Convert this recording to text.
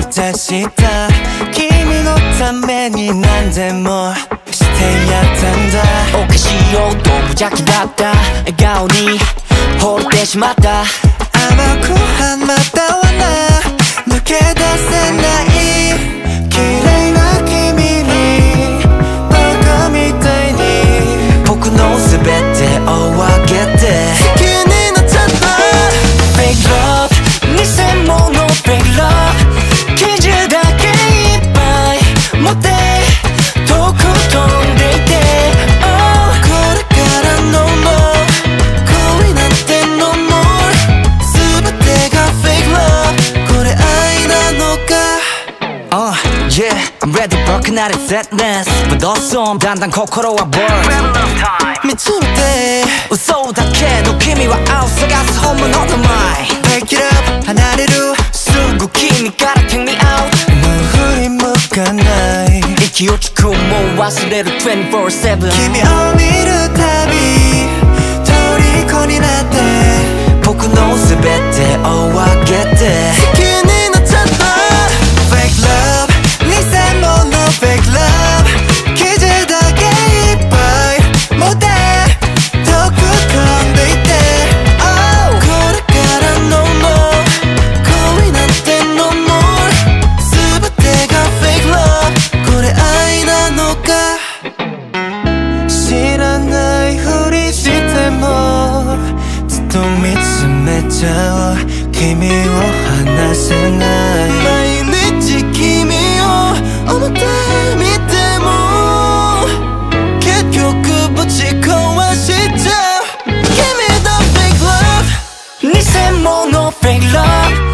たした君のために何でもしてやったんだ。 おかしいよと無邪気だった笑顔に惚れてしまった。 甘く花だわな抜け出せない綺麗な君にバカみたいに僕の全てを分けて好きになっちゃった。 Fake love 偽物 Fake love 記事だけいっぱい持って遠く飛んでいて、 oh、これからのも恋なんてのも全てが Fake love これ愛なのか。 Yeah, I'm ready for かなり sadness But also だんだん心は bored 見つめて嘘だけど君は青探す本物の前 Break it up 離れるすぐ君から take me out もう振り向かない息落ちくも忘れる 24/7 君を見るたび虜になって僕の全てを分けて好きになっちゃった。 Fake love 偽物 Fake love 記事だけいっぱい持って遠く飛んでいて、oh、これからのも恋なんてのも全てが Fake love これ愛なのか。知らないふりしてもずっと見つめちゃう君を離せない。毎日君を思ってみても結局ぶち壊しちゃう君の Fake love 偽物 Fake love